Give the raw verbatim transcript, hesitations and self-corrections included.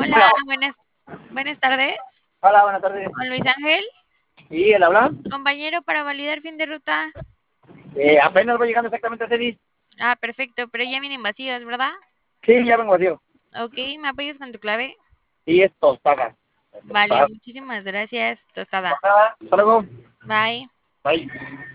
Hola, buenas, buenas tardes. Hola, buenas tardes. Con Luis Ángel, ¿Sí, él habla? compañero para validar fin de ruta. Eh, apenas voy llegando exactamente a Cedis. Ah, perfecto, pero ya vienen vacíos, ¿verdad? Sí, ya vengo vacío. Ok, ¿me apoyas con tu clave? Y es tostada. Vale, Tostada. muchísimas gracias, tostada. Hasta luego. Bye. Bye.